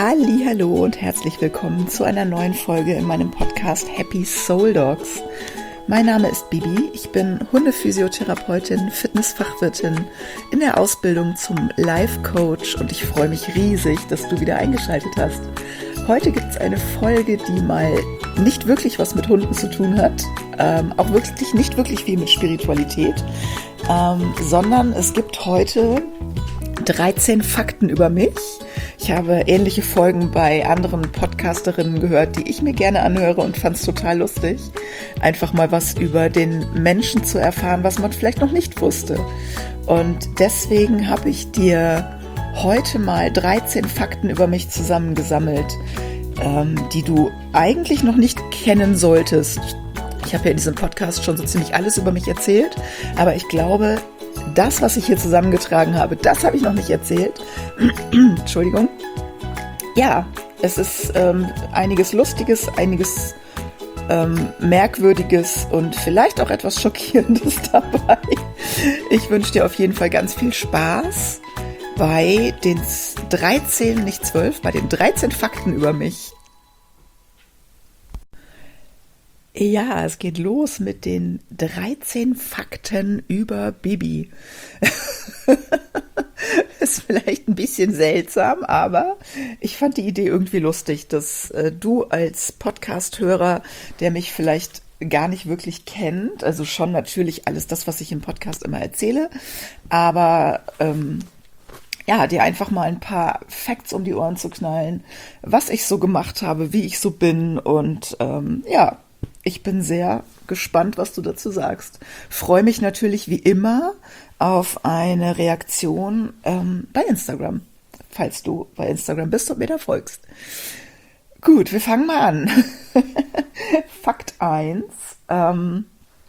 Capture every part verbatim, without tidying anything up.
Hallihallo und herzlich willkommen zu einer neuen Folge in meinem Podcast Happy Soul Dogs. Mein Name ist Bibi, ich bin Hundephysiotherapeutin, Fitnessfachwirtin in der Ausbildung zum Life Coach und ich freue mich riesig, dass du wieder eingeschaltet hast. Heute gibt es eine Folge, die mal nicht wirklich was mit Hunden zu tun hat, ähm, auch wirklich nicht wirklich viel mit Spiritualität, ähm, sondern es gibt heute dreizehn Fakten über mich. Ich habe ähnliche Folgen bei anderen Podcasterinnen gehört, die ich mir gerne anhöre und fand es total lustig, einfach mal was über den Menschen zu erfahren, was man vielleicht noch nicht wusste. Und deswegen habe ich dir heute mal dreizehn Fakten über mich zusammengesammelt, ähm, die du eigentlich noch nicht kennen solltest. Ich habe ja in diesem Podcast schon so ziemlich alles über mich erzählt, aber ich glaube, das, was ich hier zusammengetragen habe, das habe ich noch nicht erzählt. Entschuldigung. Ja, es ist ähm, einiges Lustiges, einiges ähm, Merkwürdiges und vielleicht auch etwas Schockierendes dabei. Ich wünsche dir auf jeden Fall ganz viel Spaß bei den dreizehn, nicht zwölf, bei den dreizehn Fakten über mich. Ja, es geht los mit den dreizehn Fakten über Bibi. Ist vielleicht ein bisschen seltsam, aber ich fand die Idee irgendwie lustig, dass äh, du als Podcast-Hörer, der mich vielleicht gar nicht wirklich kennt, also schon natürlich alles das, was ich im Podcast immer erzähle, aber ähm, ja, dir einfach mal ein paar Facts um die Ohren zu knallen, was ich so gemacht habe, wie ich so bin und ähm, ja, ich bin sehr gespannt, was du dazu sagst. Freue mich natürlich wie immer auf eine Reaktion ähm, bei Instagram, falls du bei Instagram bist und mir da folgst. Gut, wir fangen mal an. Fakt eins. Ähm,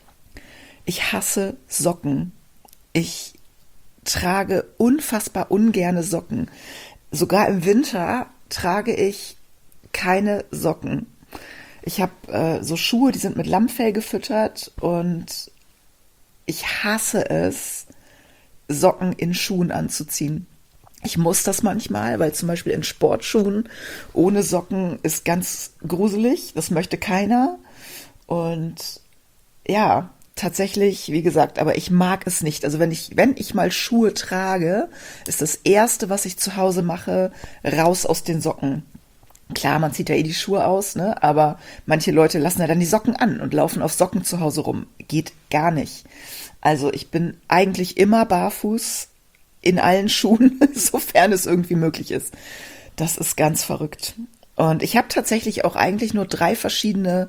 ich hasse Socken. Ich trage unfassbar ungerne Socken. Sogar im Winter trage ich keine Socken. Ich habe äh, so Schuhe, die sind mit Lammfell gefüttert und ich hasse es, Socken in Schuhen anzuziehen. Ich muss das manchmal, weil zum Beispiel in Sportschuhen ohne Socken ist ganz gruselig. Das möchte keiner. Und ja, tatsächlich, wie gesagt, aber ich mag es nicht. Also wenn ich, wenn ich mal Schuhe trage, ist das Erste, was ich zu Hause mache, raus aus den Socken. Klar, man zieht ja eh die Schuhe aus, ne? Aber manche Leute lassen ja dann die Socken an und laufen auf Socken zu Hause rum. Geht gar nicht. Also ich bin eigentlich immer barfuß in allen Schuhen, sofern es irgendwie möglich ist. Das ist ganz verrückt. Und ich habe tatsächlich auch eigentlich nur drei verschiedene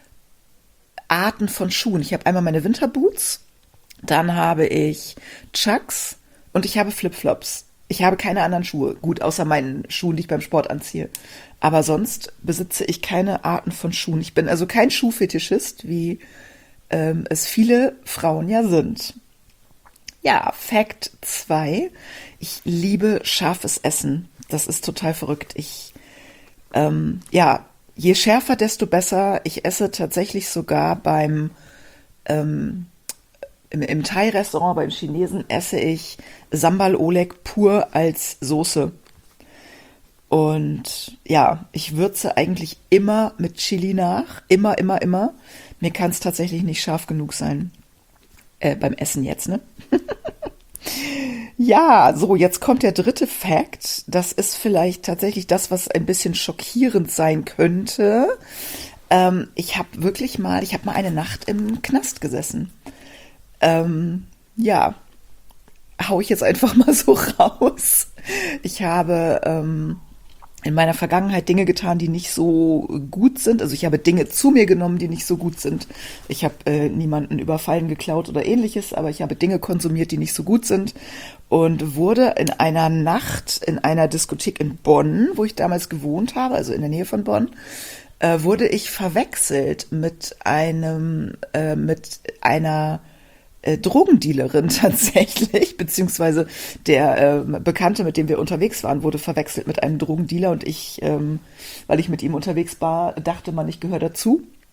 Arten von Schuhen. Ich habe einmal meine Winterboots, dann habe ich Chucks und ich habe Flipflops. Ich habe keine anderen Schuhe. Gut, außer meinen Schuhen, die ich beim Sport anziehe. Aber sonst besitze ich keine Arten von Schuhen. Ich bin also kein Schuhfetischist, wie ähm, es viele Frauen ja sind. Ja, Fakt zwei. Ich liebe scharfes Essen. Das ist total verrückt. Ich, ähm, ja, je schärfer, desto besser. Ich esse tatsächlich sogar beim, ähm, im, im Thai-Restaurant, beim Chinesen, esse ich Sambal Oleg pur als Soße. Und ja, ich würze eigentlich immer mit Chili nach. Immer, immer, immer. Mir kann es tatsächlich nicht scharf genug sein. Äh, beim Essen jetzt, ne? Ja, so, jetzt kommt der dritte Fact. Das ist vielleicht tatsächlich das, was ein bisschen schockierend sein könnte. Ähm, ich habe wirklich mal, ich habe mal eine Nacht im Knast gesessen. Ähm, ja, hau ich jetzt einfach mal so raus. Ich habe ähm, in meiner Vergangenheit Dinge getan, die nicht so gut sind. Also ich habe Dinge zu mir genommen, die nicht so gut sind. Ich habe äh, niemanden überfallen, geklaut oder ähnliches, aber ich habe Dinge konsumiert, die nicht so gut sind und wurde in einer Nacht in einer Diskothek in Bonn, wo ich damals gewohnt habe, also in der Nähe von Bonn, äh, wurde ich verwechselt mit einem, äh, mit einer Äh, Drogendealerin tatsächlich, beziehungsweise der äh, Bekannte, mit dem wir unterwegs waren, wurde verwechselt mit einem Drogendealer und ich, ähm, weil ich mit ihm unterwegs war, dachte man, ich gehöre dazu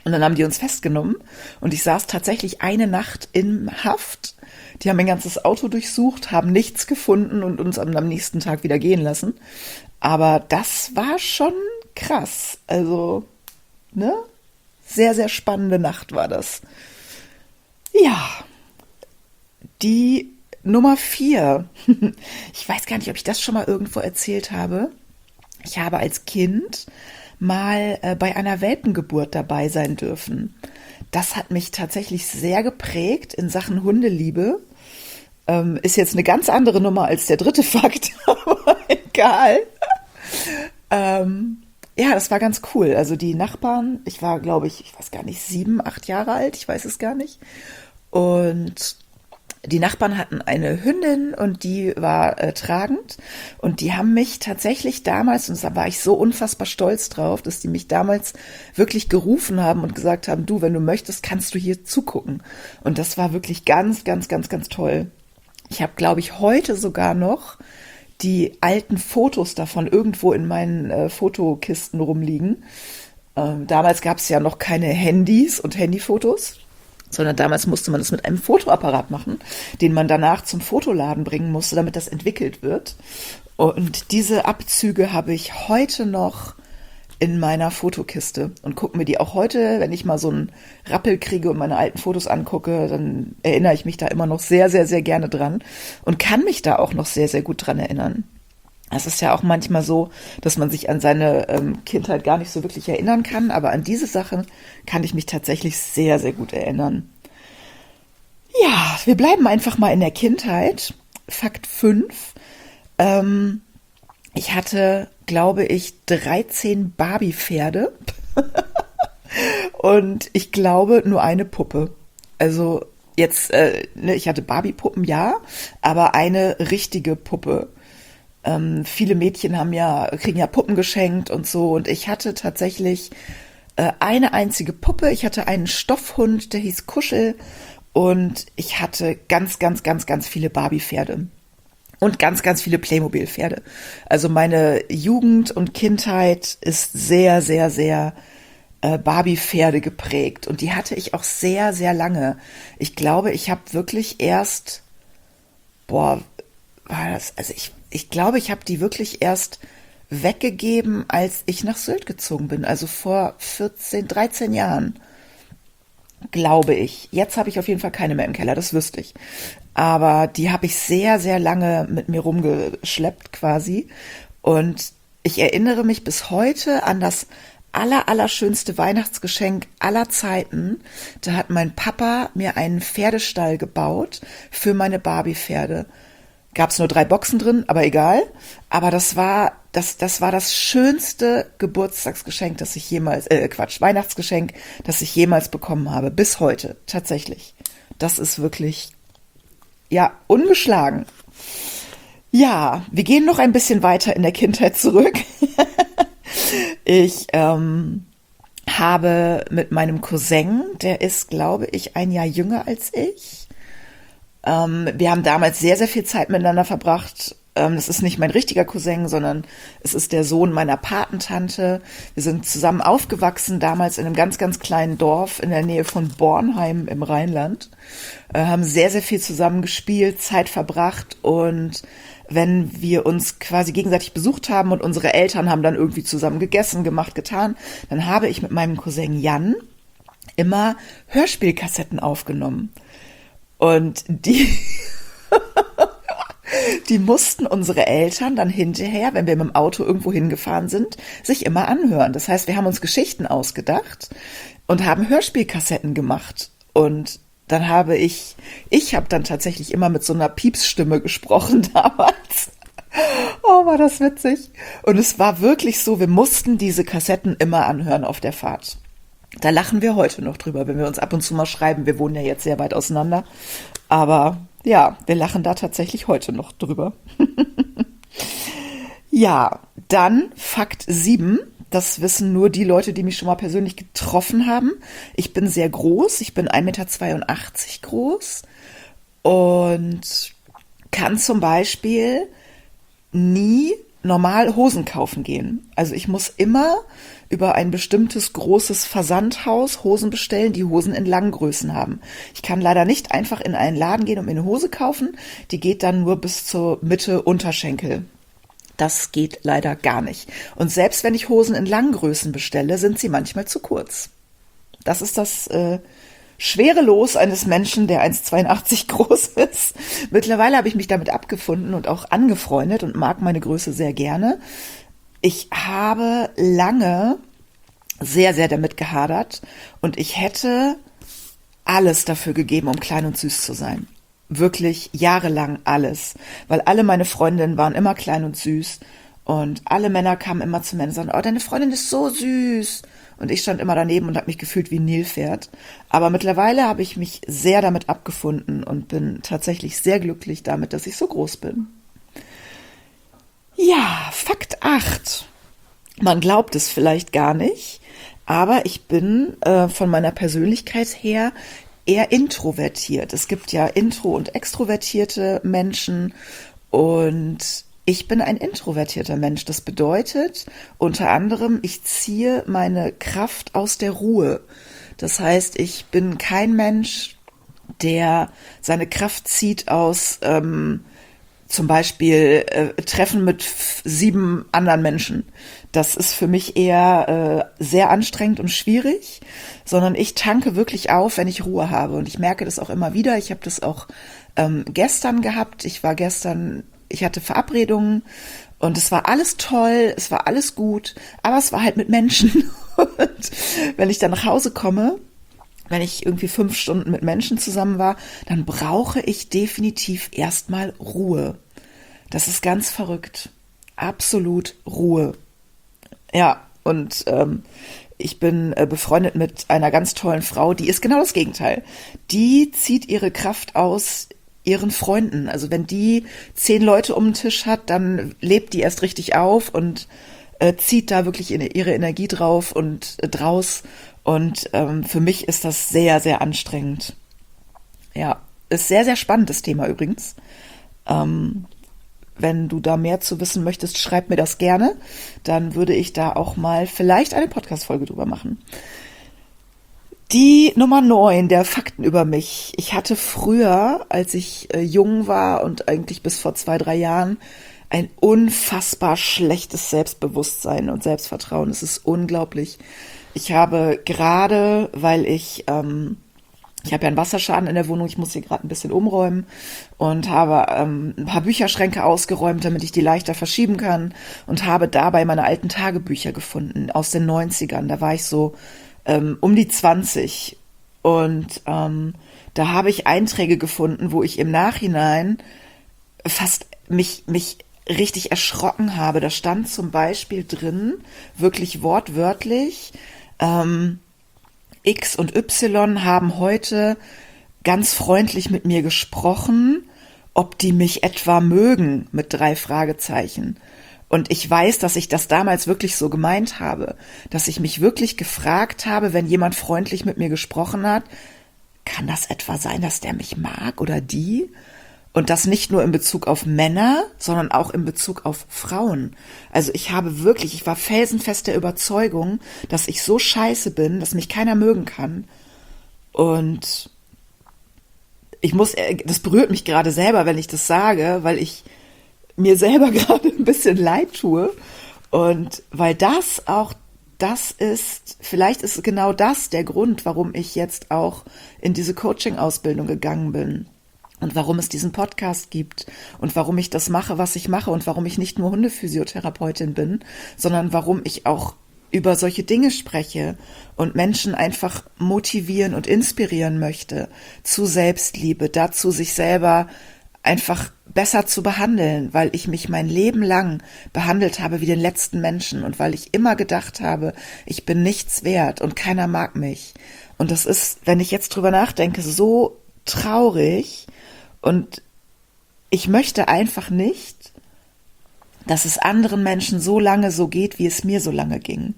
Und dann haben die uns festgenommen und ich saß tatsächlich eine Nacht in Haft. Die haben mein ganzes Auto durchsucht, haben nichts gefunden und uns am, am nächsten Tag wieder gehen lassen. Aber das war schon krass. Also, ne? Sehr, sehr spannende Nacht war das. Ja, die Nummer vier. Ich weiß gar nicht, ob ich das schon mal irgendwo erzählt habe. Ich habe als Kind mal äh, bei einer Welpengeburt dabei sein dürfen. Das hat mich tatsächlich sehr geprägt in Sachen Hundeliebe. Ähm, ist jetzt eine ganz andere Nummer als der dritte Fakt, aber egal. Ähm, ja, das war ganz cool. Also die Nachbarn, ich war, glaube ich, ich weiß gar nicht, sieben, acht Jahre alt, ich weiß es gar nicht. Und die Nachbarn hatten eine Hündin und die war äh, tragend und die haben mich tatsächlich damals, und da war ich so unfassbar stolz drauf, dass die mich damals wirklich gerufen haben und gesagt haben, du, wenn du möchtest, kannst du hier zugucken. Und das war wirklich ganz, ganz, ganz, ganz toll. Ich habe, glaube ich, heute sogar noch die alten Fotos davon irgendwo in meinen äh, Fotokisten rumliegen. Ähm, damals gab es ja noch keine Handys und Handyfotos, sondern damals musste man das mit einem Fotoapparat machen, den man danach zum Fotoladen bringen musste, damit das entwickelt wird. Und diese Abzüge habe ich heute noch in meiner Fotokiste und gucke mir die auch heute, wenn ich mal so einen Rappel kriege und meine alten Fotos angucke, dann erinnere ich mich da immer noch sehr, sehr, sehr gerne dran und kann mich da auch noch sehr, sehr gut dran erinnern. Es ist ja auch manchmal so, dass man sich an seine ähm, Kindheit gar nicht so wirklich erinnern kann, aber an diese Sachen kann ich mich tatsächlich sehr, sehr gut erinnern. Ja, wir bleiben einfach mal in der Kindheit. Fakt fünf. Ähm, ich hatte, glaube ich, dreizehn Barbie-Pferde und ich glaube nur eine Puppe. Also jetzt, äh, ne, ich hatte Barbie-Puppen, ja, aber eine richtige Puppe. Ähm, viele Mädchen haben ja, kriegen ja Puppen geschenkt und so. Und ich hatte tatsächlich äh, eine einzige Puppe. Ich hatte einen Stoffhund, der hieß Kuschel. Und ich hatte ganz, ganz, ganz, ganz viele Barbie-Pferde. Und ganz, ganz viele Playmobil-Pferde. Also meine Jugend und Kindheit ist sehr, sehr, sehr äh, Barbie-Pferde geprägt. Und die hatte ich auch sehr, sehr lange. Ich glaube, ich habe wirklich erst, boah, war das, also ich Ich glaube, ich habe die wirklich erst weggegeben, als ich nach Sylt gezogen bin. Also vor vierzehn, dreizehn Jahren, glaube ich. Jetzt habe ich auf jeden Fall keine mehr im Keller, das wüsste ich. Aber die habe ich sehr, sehr lange mit mir rumgeschleppt quasi. Und ich erinnere mich bis heute an das aller, allerschönste Weihnachtsgeschenk aller Zeiten. Da hat mein Papa mir einen Pferdestall gebaut für meine Barbie-Pferde. Gab es nur drei Boxen drin, aber egal. Aber das war das, das war das schönste Geburtstagsgeschenk, das ich jemals, äh, Quatsch, Weihnachtsgeschenk, das ich jemals bekommen habe. Bis heute, tatsächlich. Das ist wirklich, ja, ungeschlagen. Ja, wir gehen noch ein bisschen weiter in der Kindheit zurück. Ich ähm, habe mit meinem Cousin, der ist, glaube ich, ein Jahr jünger als ich. Ähm, wir haben damals sehr, sehr viel Zeit miteinander verbracht. Ähm, das ist nicht mein richtiger Cousin, sondern es ist der Sohn meiner Patentante. Wir sind zusammen aufgewachsen, damals in einem ganz, ganz kleinen Dorf in der Nähe von Bornheim im Rheinland. Äh, haben sehr, sehr viel zusammen gespielt, Zeit verbracht, und wenn wir uns quasi gegenseitig besucht haben und unsere Eltern haben dann irgendwie zusammen gegessen, gemacht, getan, dann habe ich mit meinem Cousin Jan immer Hörspielkassetten aufgenommen. Und die, die mussten unsere Eltern dann hinterher, wenn wir mit dem Auto irgendwo hingefahren sind, sich immer anhören. Das heißt, wir haben uns Geschichten ausgedacht und haben Hörspielkassetten gemacht. Und dann habe ich, ich habe dann tatsächlich immer mit so einer Piepsstimme gesprochen damals. Oh, war das witzig. Und es war wirklich so, wir mussten diese Kassetten immer anhören auf der Fahrt. Da lachen wir heute noch drüber, wenn wir uns ab und zu mal schreiben. Wir wohnen ja jetzt sehr weit auseinander. Aber ja, wir lachen da tatsächlich heute noch drüber. Ja, dann Fakt sieben. Das wissen nur die Leute, die mich schon mal persönlich getroffen haben. Ich bin sehr groß. Ich bin ein Meter zweiundachtzig groß und kann zum Beispiel nie normal Hosen kaufen gehen. Also ich muss immer über ein bestimmtes großes Versandhaus Hosen bestellen, die Hosen in Langgrößen haben. Ich kann leider nicht einfach in einen Laden gehen und mir eine Hose kaufen. Die geht dann nur bis zur Mitte Unterschenkel. Das geht leider gar nicht. Und selbst wenn ich Hosen in Langgrößen bestelle, sind sie manchmal zu kurz. Das ist das äh, schwere Los eines Menschen, der eins Komma zweiundachtzig groß ist. Mittlerweile habe ich mich damit abgefunden und auch angefreundet und mag meine Größe sehr gerne. Ich habe lange sehr, sehr damit gehadert und ich hätte alles dafür gegeben, um klein und süß zu sein. Wirklich jahrelang alles. Weil alle meine Freundinnen waren immer klein und süß und alle Männer kamen immer zu mir und sagten, oh, deine Freundin ist so süß. Und ich stand immer daneben und habe mich gefühlt wie ein Nilpferd. Aber mittlerweile habe ich mich sehr damit abgefunden und bin tatsächlich sehr glücklich damit, dass ich so groß bin. Ja, Fakt acht. Man glaubt es vielleicht gar nicht, aber ich bin äh, von meiner Persönlichkeit her eher introvertiert. Es gibt ja intro- und extrovertierte Menschen und ich bin ein introvertierter Mensch. Das bedeutet unter anderem, ich ziehe meine Kraft aus der Ruhe. Das heißt, ich bin kein Mensch, der seine Kraft zieht aus ähm, zum Beispiel äh, Treffen mit f- sieben anderen Menschen. Das ist für mich eher äh, sehr anstrengend und schwierig, sondern ich tanke wirklich auf, wenn ich Ruhe habe. Und ich merke das auch immer wieder. Ich habe das auch ähm, gestern gehabt. Ich war gestern, ich hatte Verabredungen und es war alles toll, es war alles gut, aber es war halt mit Menschen. Und wenn ich dann nach Hause komme, wenn ich irgendwie fünf Stunden mit Menschen zusammen war, dann brauche ich definitiv erstmal Ruhe. Das ist ganz verrückt. Absolut Ruhe. Ja, und ähm, ich bin äh, befreundet mit einer ganz tollen Frau, die ist genau das Gegenteil. Die zieht ihre Kraft aus ihren Freunden. Also wenn die zehn Leute um den Tisch hat, dann lebt die erst richtig auf und äh, zieht da wirklich in, ihre Energie drauf und äh, draus. Und ähm, für mich ist das sehr, sehr anstrengend. Ja, ist sehr, sehr spannend, das Thema übrigens. Ähm, wenn du da mehr zu wissen möchtest, schreib mir das gerne. Dann würde ich da auch mal vielleicht eine Podcast-Folge drüber machen. Die Nummer neun der Fakten über mich. Ich hatte früher, als ich äh, jung war und eigentlich bis vor zwei, drei Jahren, ein unfassbar schlechtes Selbstbewusstsein und Selbstvertrauen. Es ist unglaublich. Ich habe gerade, weil ich, ähm, ich habe ja einen Wasserschaden in der Wohnung, ich muss hier gerade ein bisschen umräumen und habe ähm, ein paar Bücherschränke ausgeräumt, damit ich die leichter verschieben kann und habe dabei meine alten Tagebücher gefunden aus den neunzigern. Da war ich so ähm, um die zwanzig und ähm, da habe ich Einträge gefunden, wo ich im Nachhinein fast mich, mich richtig erschrocken habe. Da stand zum Beispiel drin, wirklich wortwörtlich, ähm, X und Y haben heute ganz freundlich mit mir gesprochen, ob die mich etwa mögen, mit drei Fragezeichen. Und ich weiß, dass ich das damals wirklich so gemeint habe, dass ich mich wirklich gefragt habe, wenn jemand freundlich mit mir gesprochen hat, kann das etwa sein, dass der mich mag oder die? Und das nicht nur in Bezug auf Männer, sondern auch in Bezug auf Frauen. Also ich habe wirklich, ich war felsenfest der Überzeugung, dass ich so scheiße bin, dass mich keiner mögen kann. Und ich muss, das berührt mich gerade selber, wenn ich das sage, weil ich mir selber gerade ein bisschen leid tue. Und weil das auch das ist, vielleicht ist genau das der Grund, warum ich jetzt auch in diese Coaching-Ausbildung gegangen bin. Und warum es diesen Podcast gibt und warum ich das mache, was ich mache und warum ich nicht nur Hundephysiotherapeutin bin, sondern warum ich auch über solche Dinge spreche und Menschen einfach motivieren und inspirieren möchte zu Selbstliebe, dazu sich selber einfach besser zu behandeln, weil ich mich mein Leben lang behandelt habe wie den letzten Menschen und weil ich immer gedacht habe, ich bin nichts wert und keiner mag mich. Und das ist, wenn ich jetzt drüber nachdenke, so traurig. Und ich möchte einfach nicht, dass es anderen Menschen so lange so geht, wie es mir so lange ging.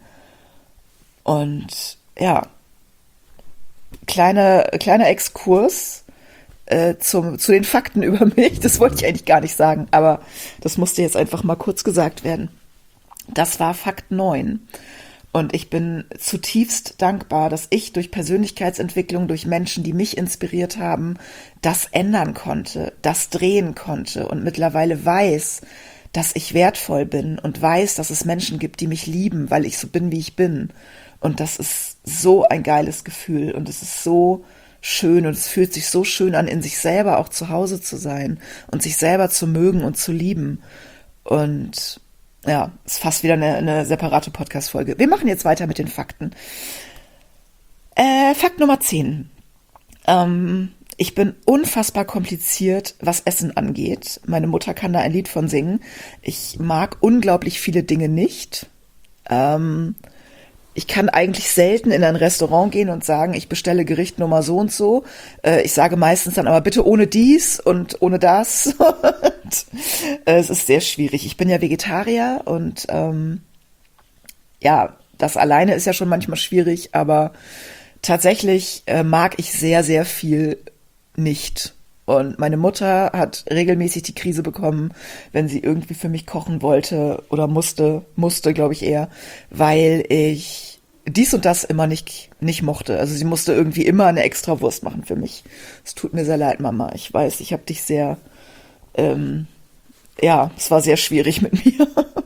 Und ja, kleine, kleiner Exkurs. äh, zum, zu den Fakten über mich. Das wollte ich eigentlich gar nicht sagen, aber das musste jetzt einfach mal kurz gesagt werden. Das war Fakt neun. Und ich bin zutiefst dankbar, dass ich durch Persönlichkeitsentwicklung, durch Menschen, die mich inspiriert haben, das ändern konnte, das drehen konnte und mittlerweile weiß, dass ich wertvoll bin und weiß, dass es Menschen gibt, die mich lieben, weil ich so bin, wie ich bin. Und das ist so ein geiles Gefühl und es ist so schön und es fühlt sich so schön an, in sich selber auch zu Hause zu sein und sich selber zu mögen und zu lieben. Und ja, ist fast wieder eine, eine separate Podcast-Folge. Wir machen jetzt weiter mit den Fakten. Äh, Fakt Nummer zehn. Ähm, ich bin unfassbar kompliziert, was Essen angeht. Meine Mutter kann da ein Lied von singen. Ich mag unglaublich viele Dinge nicht. Ähm, ich kann eigentlich selten in ein Restaurant gehen und sagen, ich bestelle Gericht Nummer so und so. Äh, ich sage meistens dann aber bitte ohne dies und ohne das. und, äh, es ist sehr schwierig. Ich bin ja Vegetarier und ähm, ja, das alleine ist ja schon manchmal schwierig, aber tatsächlich äh, mag ich sehr, sehr viel nicht. Und meine Mutter hat regelmäßig die Krise bekommen, wenn sie irgendwie für mich kochen wollte oder musste, musste, glaube ich eher, weil ich dies und das immer nicht, nicht mochte. Also sie musste irgendwie immer eine extra Wurst machen für mich. Es tut mir sehr leid, Mama. Ich weiß, ich habe dich sehr, ähm, ja, es war sehr schwierig mit mir.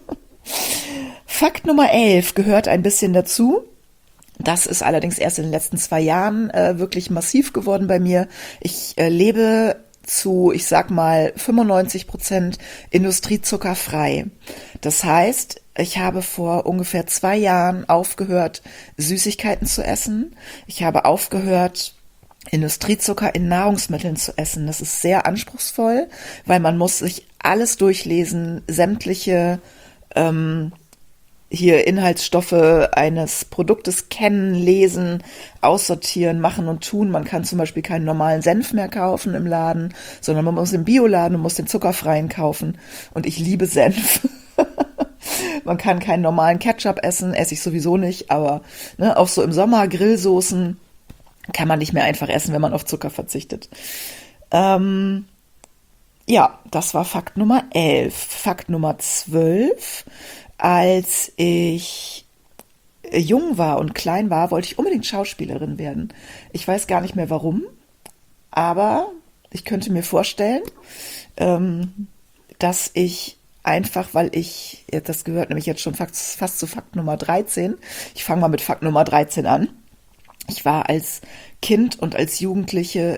Fakt Nummer elf gehört ein bisschen dazu. Das ist allerdings erst in den letzten zwei Jahren äh, wirklich massiv geworden bei mir. Ich äh, lebe zu, ich sag mal, fünfundneunzig Prozent industriezuckerfrei. Das heißt, ich habe vor ungefähr zwei Jahren aufgehört, Süßigkeiten zu essen. Ich habe aufgehört, Industriezucker in Nahrungsmitteln zu essen. Das ist sehr anspruchsvoll, weil man muss sich alles durchlesen, sämtliche ähm, hier Inhaltsstoffe eines Produktes kennen, lesen, aussortieren, machen und tun. Man kann zum Beispiel keinen normalen Senf mehr kaufen im Laden, sondern man muss im Bioladen und muss den zuckerfreien kaufen. Und ich liebe Senf. Man kann keinen normalen Ketchup essen, esse ich sowieso nicht, aber ne, auch so im Sommer Grillsoßen kann man nicht mehr einfach essen, wenn man auf Zucker verzichtet. Ähm, ja, das war Fakt Nummer elf. Fakt Nummer zwölf. Als ich jung war und klein war, wollte ich unbedingt Schauspielerin werden. Ich weiß gar nicht mehr warum, aber ich könnte mir vorstellen, ähm, dass ich einfach, weil ich, das gehört nämlich jetzt schon fast, fast zu Fakt Nummer dreizehn, ich fange mal mit Fakt Nummer dreizehn an. Ich war als Kind und als Jugendliche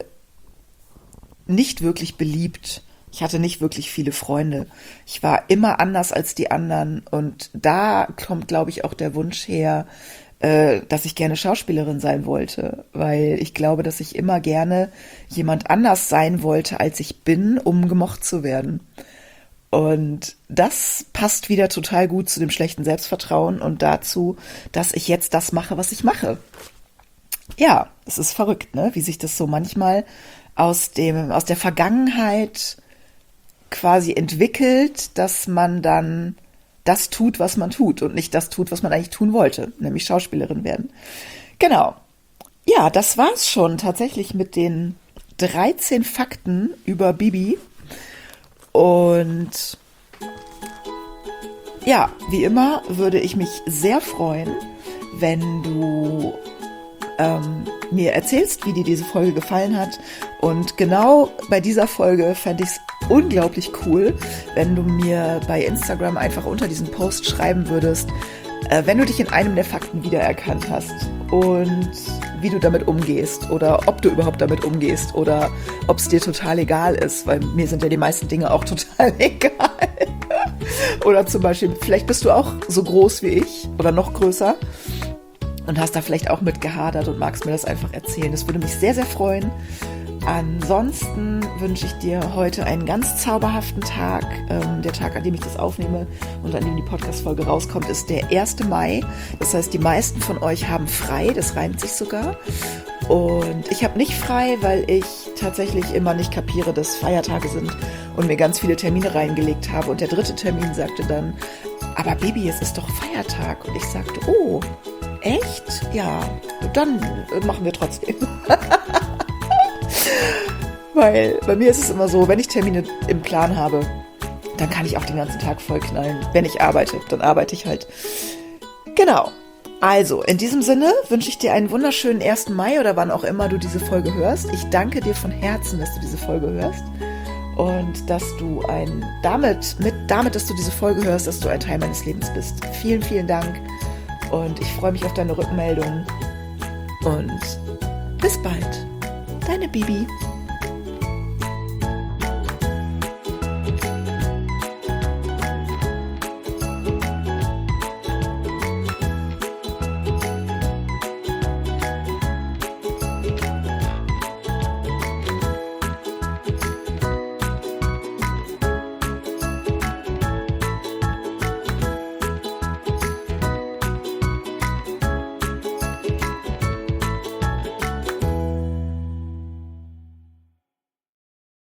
nicht wirklich beliebt. Ich hatte nicht wirklich viele Freunde. Ich war immer anders als die anderen. Und da kommt, glaube ich, auch der Wunsch her, äh, dass ich gerne Schauspielerin sein wollte. Weil ich glaube, dass ich immer gerne jemand anders sein wollte, als ich bin, um gemocht zu werden. Und das passt wieder total gut zu dem schlechten Selbstvertrauen und dazu, dass ich jetzt das mache, was ich mache. Ja, es ist verrückt, ne? Wie sich das so manchmal aus dem, aus der Vergangenheit quasi entwickelt, dass man dann das tut, was man tut und nicht das tut, was man eigentlich tun wollte, nämlich Schauspielerin werden. Genau. Ja, das war's schon tatsächlich mit den dreizehn Fakten über Bibi. Und ja, wie immer würde ich mich sehr freuen, wenn du ähm, mir erzählst, wie dir diese Folge gefallen hat. Und genau bei dieser Folge fände ich es unglaublich cool, wenn du mir bei Instagram einfach unter diesen Post schreiben würdest, äh, wenn du dich in einem der Fakten wiedererkannt hast und wie du damit umgehst oder ob du überhaupt damit umgehst oder ob es dir total egal ist, weil mir sind ja die meisten Dinge auch total egal. Oder zum Beispiel, vielleicht bist du auch so groß wie ich oder noch größer und hast da vielleicht auch mit gehadert und magst mir das einfach erzählen. Das würde mich sehr, sehr freuen. Ansonsten wünsche ich dir heute einen ganz zauberhaften Tag. Ähm, der Tag, an dem ich das aufnehme und an dem die Podcast-Folge rauskommt, ist der erste Mai. Das heißt, die meisten von euch haben frei, das reimt sich sogar. Und ich habe nicht frei, weil ich tatsächlich immer nicht kapiere, dass Feiertage sind und mir ganz viele Termine reingelegt habe. Und der dritte Termin sagte dann, aber Baby, es ist doch Feiertag. Und ich sagte, oh, echt? Ja, dann machen wir trotzdem. Weil bei mir ist es immer so, wenn ich Termine im Plan habe, dann kann ich auch den ganzen Tag voll knallen. Wenn ich arbeite, dann arbeite ich halt. Genau. Also, in diesem Sinne wünsche ich dir einen wunderschönen ersten Mai oder wann auch immer du diese Folge hörst. Ich danke dir von Herzen, dass du diese Folge hörst und dass du ein, damit, mit, damit, dass du diese Folge hörst, dass du ein Teil meines Lebens bist. Vielen, vielen Dank und ich freue mich auf deine Rückmeldung und bis bald. Deine Bibi.